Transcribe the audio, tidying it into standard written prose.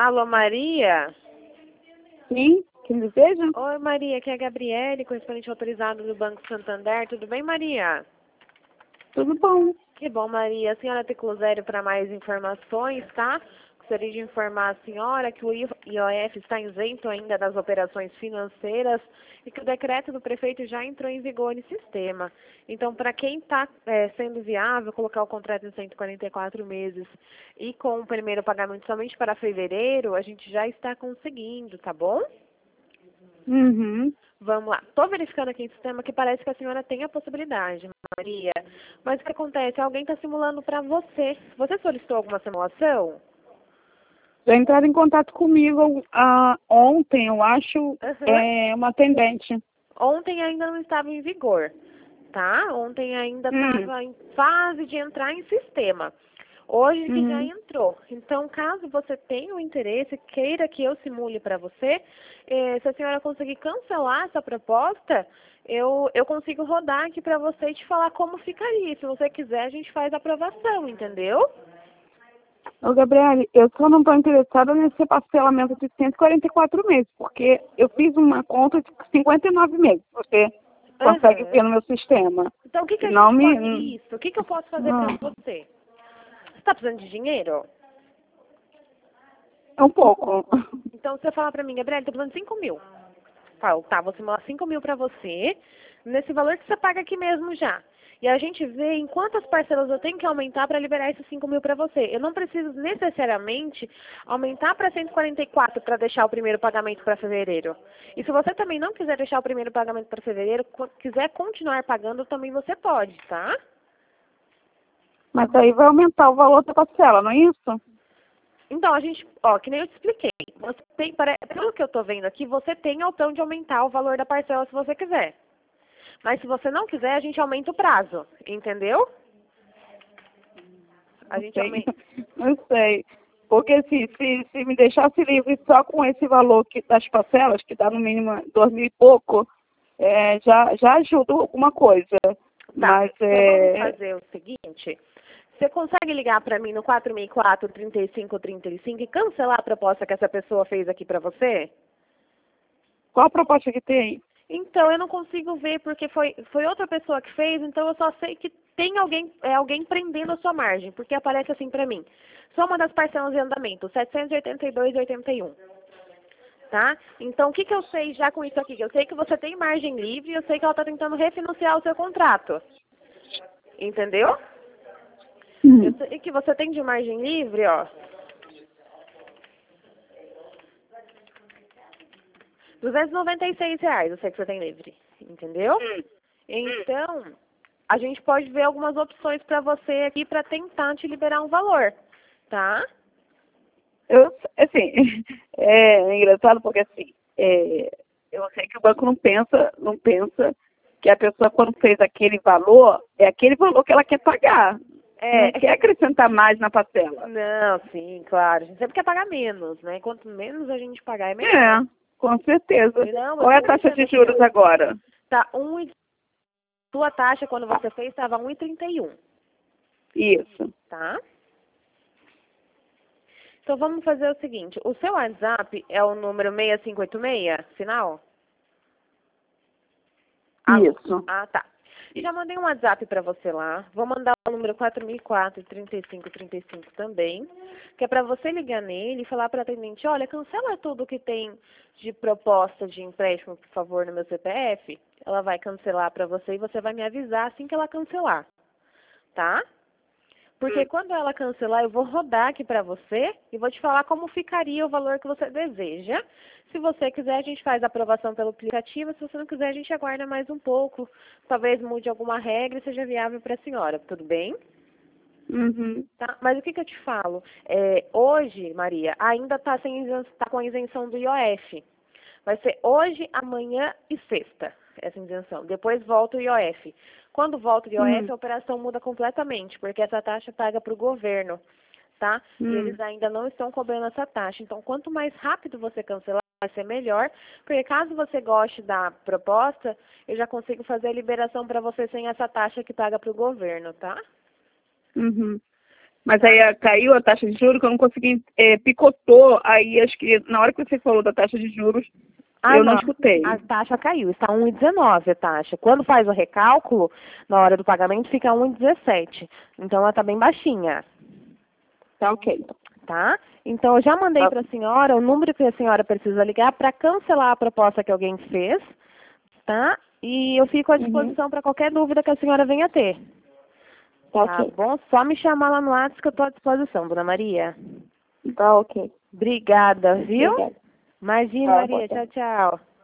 Alô, Maria? Sim, quem deseja? Oi, Maria, aqui é a Gabriele, correspondente autorizado do Banco Santander. Tudo bem, Maria? Tudo bom. Que bom, Maria. A senhora tem Closério para mais informações, tá? Gostaria de informar a senhora que o IOF está isento ainda das operações financeiras e que o decreto do prefeito já entrou em vigor no sistema. Então, para quem está sendo viável colocar o contrato em 144 meses e com o primeiro pagamento somente para fevereiro, a gente já está conseguindo, tá bom? Uhum. Vamos lá. Estou verificando aqui no sistema que parece que a senhora tem a possibilidade, Maria. Mas o que acontece? Alguém está simulando para você. Você solicitou alguma simulação? Já entraram em contato comigo ontem, eu acho, Uhum. uma atendente. Ontem ainda não estava em vigor, tá? Ontem ainda estava em fase de entrar em sistema. Hoje que já Uhum. entrou. Então, caso você tenha o interesse, queira que eu simule para você, se a senhora conseguir cancelar essa proposta, eu consigo rodar aqui para você e te falar como ficaria. Se você quiser, a gente faz a aprovação, entendeu? Ô, Gabriele, eu só não estou interessada nesse parcelamento de 144 meses, porque eu fiz uma conta de 59 meses. Você consegue ver Aham. no meu sistema. Então, o que que E a não gente me... pode... Isso, o que que eu posso fazer para você? Você está precisando de dinheiro? É um pouco. Então, você fala pra mim, Gabriela, tô precisando de 5 mil. Falo, tá, vou simular 5 mil pra você, nesse valor que você paga aqui mesmo já. E a gente vê em quantas parcelas eu tenho que aumentar para liberar esses 5 mil para você. Eu não preciso necessariamente aumentar para 144 para deixar o primeiro pagamento para fevereiro. E se você também não quiser deixar o primeiro pagamento para fevereiro, quiser continuar pagando, também você pode, tá? Mas aí vai aumentar o valor da parcela, não é isso? Então, a gente, ó, que nem eu te expliquei, você tem, pelo que eu tô vendo aqui, você tem a opção de aumentar o valor da parcela se você quiser. Mas se você não quiser, a gente aumenta o prazo, entendeu? A Não gente sei. aumenta. Não sei. Porque se me deixasse livre só com esse valor das parcelas, que dá no mínimo 2.000 e pouco, já ajuda alguma coisa. Tá, Mas então vamos fazer o seguinte. Você consegue ligar para mim no 464-3535 e cancelar a proposta que essa pessoa fez aqui para você? qual a proposta que tem? Então, eu não consigo ver porque foi outra pessoa que fez, então eu só sei que tem alguém prendendo a sua margem, porque aparece assim para mim. Soma das parcelas de andamento, 782,81. Tá? Então, o que eu sei já com isso aqui? Eu sei que você tem margem livre e eu sei que ela está tentando refinanciar o seu contrato. Entendeu? Eu sei que você tem de margem livre, ó, R$ 296, eu sei que você tem livre. Entendeu? Então, a gente pode ver algumas opções para você aqui para tentar te liberar um valor, tá? Assim, é engraçado porque assim, eu sei que o banco não pensa que a pessoa quando fez aquele valor, é aquele valor que ela quer pagar. Não quer acrescentar mais na parcela. Não, sim, claro. A gente sempre quer pagar menos, né? Quanto menos a gente pagar, é É, melhor. com certeza. Não, eu Qual é a super taxa entendo de a sua juros posição. agora? Tá, sua taxa quando você fez estava 1,31, Isso. tá? Então vamos fazer o seguinte, o seu WhatsApp é o número 6586, final? Isso. Ah, tá. Já mandei um WhatsApp para você lá. Vou mandar o número 4004-3535 também, que é para você ligar nele e falar para a atendente, olha, cancela tudo que tem de proposta de empréstimo, por favor, no meu CPF. Ela vai cancelar para você e você vai me avisar assim que ela cancelar, tá? Porque quando ela cancelar, eu vou rodar aqui para você e vou te falar como ficaria o valor que você deseja. Se você quiser, a gente faz a aprovação pelo aplicativo. Se você não quiser, a gente aguarda mais um pouco. Talvez mude alguma regra e seja viável para a senhora. Tudo bem? Uhum. Tá? Mas o que eu te falo? Hoje, Maria, ainda está com a isenção do IOF. Vai ser hoje, amanhã e sexta, essa isenção. Depois volta o IOF. Quando volta o IOF, Uhum. a operação muda completamente, porque essa taxa paga para o governo, tá? E Uhum. eles ainda não estão cobrando essa taxa. Então, quanto mais rápido você cancelar, vai ser melhor, porque caso você goste da proposta, eu já consigo fazer a liberação para você sem essa taxa que paga para o governo, tá? Uhum. Mas aí caiu a taxa de juros que eu não consegui, picotou, aí acho que na hora que você falou da taxa de juros, eu não escutei. A taxa caiu, está 1,19 a taxa. Quando faz o recálculo, na hora do pagamento, fica 1,17. Então, ela está bem baixinha. Tá ok. Tá? Então, eu já mandei para a senhora o número que a senhora precisa ligar para cancelar a proposta que alguém fez, tá? E eu fico à disposição para qualquer dúvida que a senhora venha ter. Tá ok. bom? Só me chamar lá no WhatsApp que eu estou à disposição, Dona Maria. Tá ok. Obrigada, viu? Obrigada. Imagina, Tá, Maria. Tchau, tchau.